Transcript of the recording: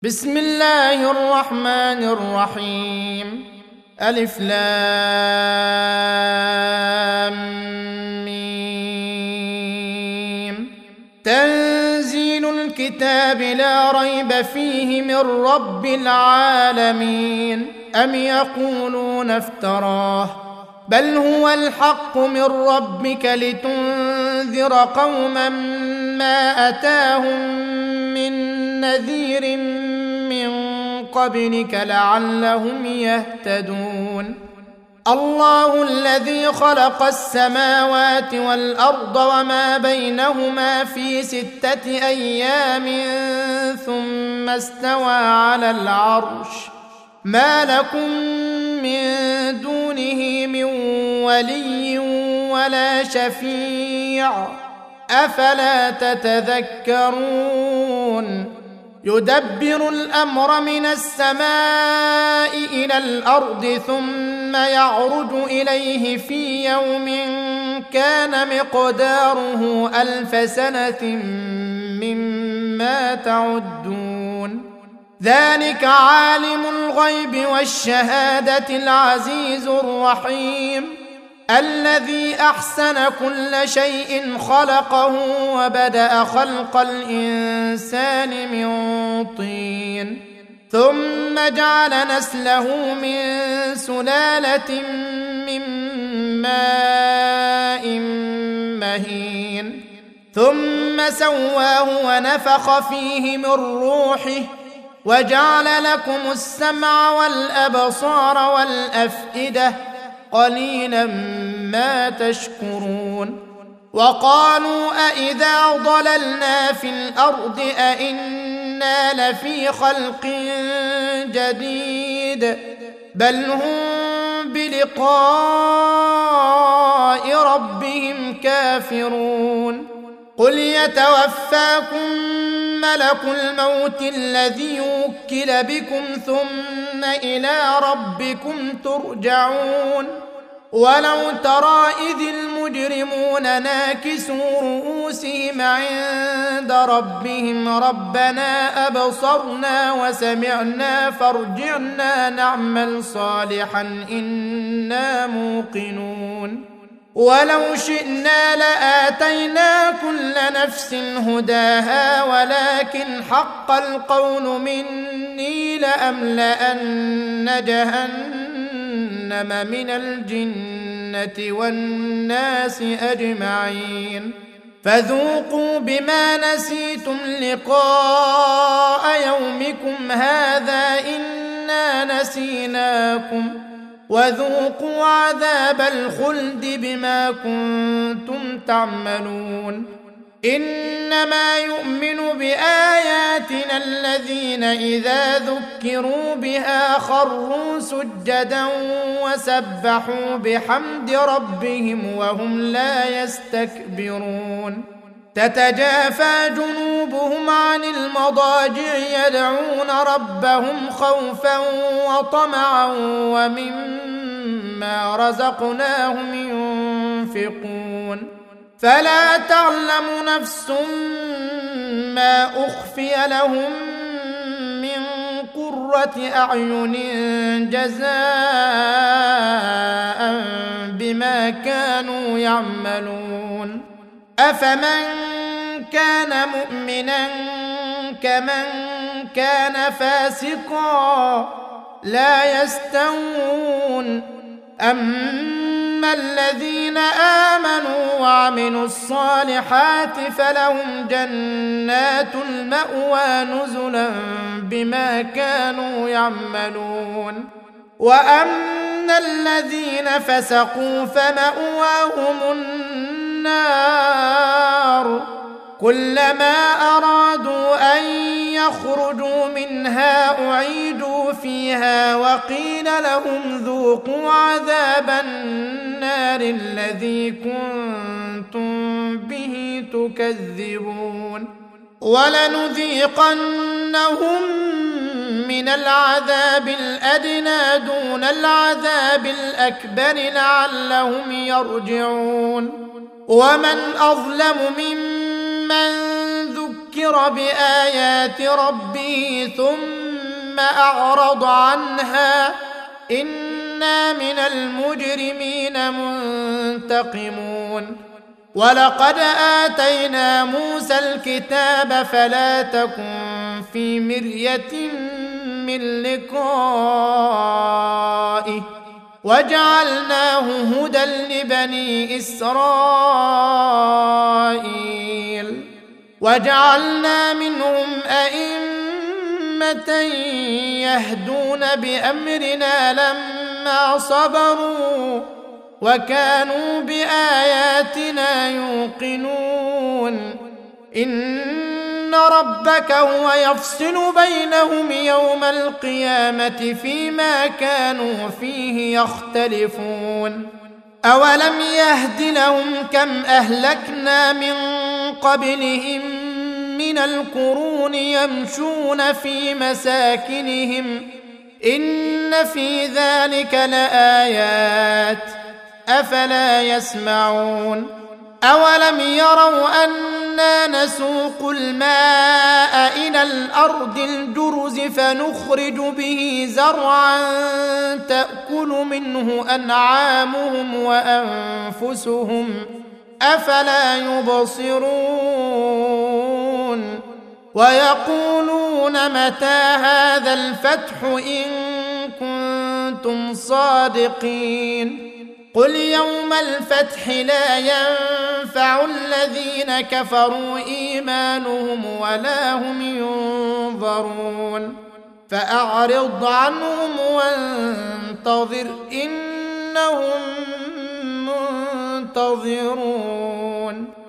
بسم الله الرحمن الرحيم. ألف لام ميم. تنزيل الكتاب لا ريب فيه من رب العالمين. أم يقولون افتراه بل هو الحق من ربك لتنذر قوما ما أتاهم من نذير من قبلك لعلهم يهتدون. الله الذي خلق السماوات والأرض وما بينهما في 6 أيام ثم استوى على العرش ما لكم من دونه من ولي ولا شفيع أفلا تتذكرون. يدبر الأمر من السماء إلى الأرض ثم يعرج إليه في يوم كان مقداره 1000 سنة مما تعدون. ذلك عالم الغيب والشهادة العزيز الرحيم الذي أحسن كل شيء خلقه وبدأ خلق الإنسان من طين ثم جعل نسله من سلالة من ماء مهين ثم سواه ونفخ فيه من روحه وجعل لكم السمع والأبصار والأفئدة قليلا ما تشكرون. وقالوا أإذا ضللنا في الأرض أإنا لفي خلق جديد بل هم بلقاء ربهم كافرون. قل يتوفاكم ملك الموت الذي وكل بكم ثم إلى ربكم ترجعون. ولو ترى إذ المجرمون ناكسوا رؤوسهم عند ربهم ربنا أبصرنا وسمعنا فارجعنا نعمل صالحا إنا موقنون. ولو شئنا لآتينا كل نفس هداها ولكن حق القول مني لأملأن جهنم من الجنة والناس أجمعين فذوقوا بما نسيتم لقاء يومكم هذا إنا نسيناكم وذوقوا عذاب الخلد بما كنتم تعملون. إنما يؤمن بآياتنا الذين إذا ذكروا بها خروا سجدا وسبحوا بحمد ربهم وهم لا يستكبرون. تتجافى جنوبهم عن المضاجع يدعون ربهم خوفا وطمعا ومما رزقناهم ينفقون. فلا تعلم نفس ما أخفي لهم من قرة أعين جزاء بما كانوا يعملون. أفمن كان مؤمنا كمن كان فاسقا لا يستوون. أما الذين آمنوا وعملوا الصالحات فلهم جنات المأوى نزلا بما كانوا يعملون. وأما الذين فسقوا فمأواهم النار كلما أرادوا أن يخرجوا منها أعيدوا فيها وقيل لهم ذوقوا عذاب النار الذي كنتم به تكذبون. ولنذيقنهم من العذاب الأدنى دون العذاب الأكبر لعلهم يرجعون. ومن أظلم ممن ذكر ذكر بآيات ربه ثم أعرض عنها إنا من المجرمين منتقمون ولقد آتينا موسى الكتاب فلا تكن في مرية من لقائه وجعلناه هدى لبني إسرائيل وجعلنا منهم أئمة يهدون بأمرنا لما صبروا وكانوا بآياتنا يوقنون إن ربك هو يفصل بينهم يوم القيامة فيما كانوا فيه يختلفون أولم يهد لهم كم أهلكنا من قبلهم من القرون يمشون في مساكنهم إن في ذلك لآيات أفلا يسمعون أولم يروا أنا نسوق الماء إلى الأرض الجرز فنخرج به زرعا تأكل منه أنعامهم وأنفسهم أفلا يبصرون ويقولون متى هذا الفتح إن كنتم صادقين قل يوم الفتح لا ينفع الذين كفروا إيمانهم ولا هم ينظرون فأعرض عنهم وانتظر إنهم منتظرون